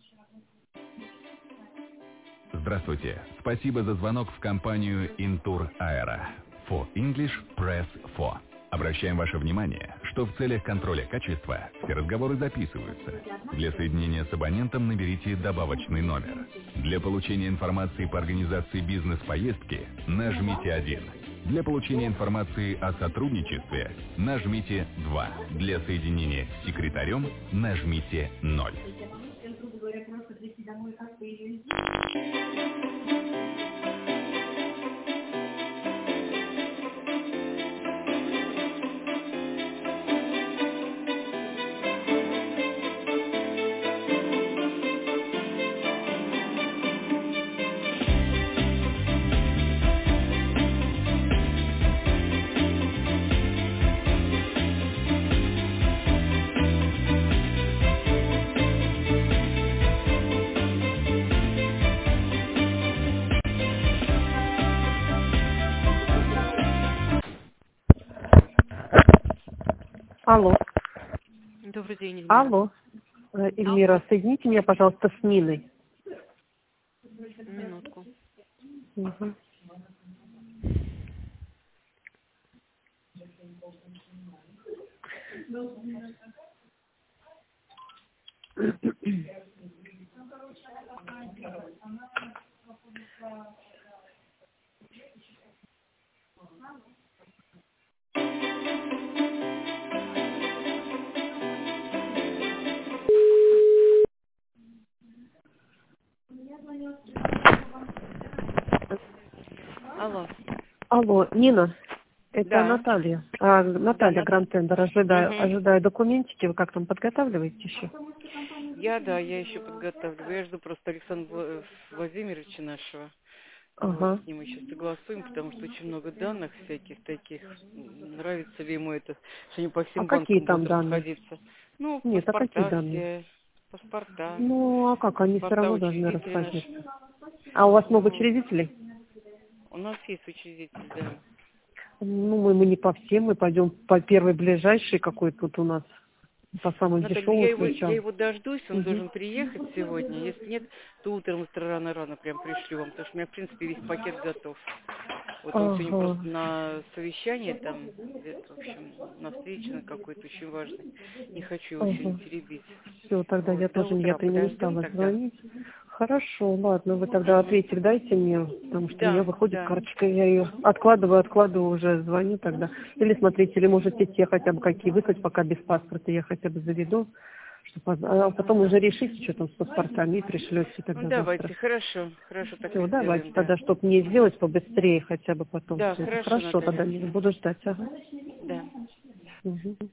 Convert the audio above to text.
Здравствуйте. Спасибо за звонок в компанию Intour Aero. For English, press 4. Обращаем ваше внимание, что в целях контроля качества все разговоры записываются. Для соединения с абонентом наберите добавочный номер. Для получения информации по организации бизнес-поездки нажмите 1. Для получения информации о сотрудничестве нажмите 2. Для соединения с секретарем нажмите 0. Алло. Добрый день, Эльмира. Алло. Эльмира, соедините меня, пожалуйста, с Ниной. Минутку. Угу. Алло. Алло, Нина, это Да. Наталья. Наталья Да, Гранд-Тендер. Ожидаю документики. Вы как там подготавливаете еще? я еще подготавливаю. Я жду просто Александра Владимировича нашего. Ага. Вот, с ним еще согласуем, потому что очень много данных всяких таких. Нравится ли ему это, что они по всем какие банкам там будут данные? расходиться. Ну, Нет, а какие паспорта данные? все. Паспорта. Ну, а как? Они все Паспорта равно должны учредителей расходиться. наших. А у вас много Вот. учредителей? У нас есть учредитель, да. Ну, мы не по всем, мы пойдем по первой ближайшей, какой тут у нас, по самым Наталья, дешевым я ключам. его дождусь, он Угу. должен приехать сегодня. Если нет, то утром быстро рано-рано прям пришлю вам, потому что у меня, в принципе, весь пакет готов. Вот он сегодня Ага. просто на совещании там, где-то, в общем, на встрече на какой-то очень важной. Не хочу его сегодня Ага. теребить. Все, тогда Вот, я до тоже утра не подождем стала тогда. звонить. Хорошо, ладно, вы тогда Угу. ответик дайте мне, потому что у меня Да, выходит да. карточка, я ее откладываю, уже звоню тогда. Или смотрите, или можете те хотя бы какие выслать, пока без паспорта я хотя бы заведу, а потом уже решите, что там с паспортами, и пришлете Ну, тогда завтра. давайте, хорошо, так Все, и давайте сделаем, да. тогда, чтобы мне сделать побыстрее хотя бы потом Да, все это. хорошо, Хорошо, Наталья. тогда не буду ждать. Ага. Да. Мгм.